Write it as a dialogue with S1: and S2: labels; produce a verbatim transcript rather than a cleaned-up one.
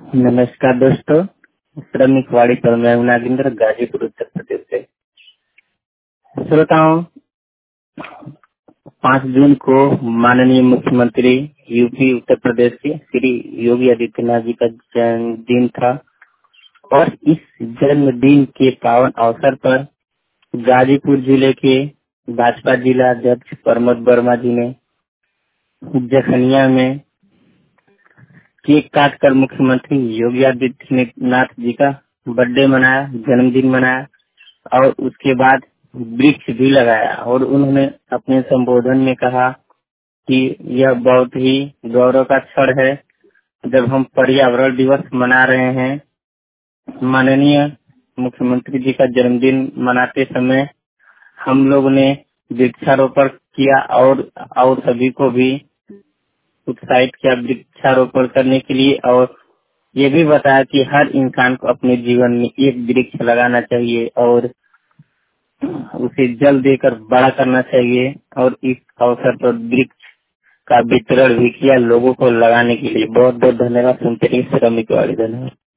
S1: नमस्कार दोस्तों, श्रमिक वाड़ी पर मैं हूं नागेंद्र, गाजीपुर उत्तर प्रदेश से। श्रोताओं, पाँच जून को माननीय मुख्यमंत्री यूपी उत्तर प्रदेश के श्री योगी आदित्यनाथ जी का जन्मदिन था और इस जन्मदिन के पावन अवसर पर गाजीपुर जिले के भाजपा जिला अध्यक्ष प्रमोद वर्मा जी ने जखनिया में केक काट कर मुख्यमंत्री योगी आदित्यनाथ जी का बर्थडे मनाया, जन्मदिन मनाया और उसके बाद वृक्ष भी लगाया। और उन्होंने अपने संबोधन में कहा कि यह बहुत ही गौरव का क्षण है जब हम पर्यावरण दिवस मना रहे हैं। माननीय मुख्यमंत्री जी का जन्मदिन मनाते समय हम लोग ने वृक्षारोपण किया और और सभी को भी उत्साहित किया वृक्षारोपण करने के लिए, और ये भी बताया कि हर इंसान को अपने जीवन में एक वृक्ष लगाना चाहिए और उसे जल देकर बड़ा करना चाहिए। और इस अवसर पर वृक्ष का वितरण भी किया लोगों को लगाने के लिए। बहुत बहुत धन्यवाद। सुनते रहिए श्रमिक वाड़ी। धन्यवाद।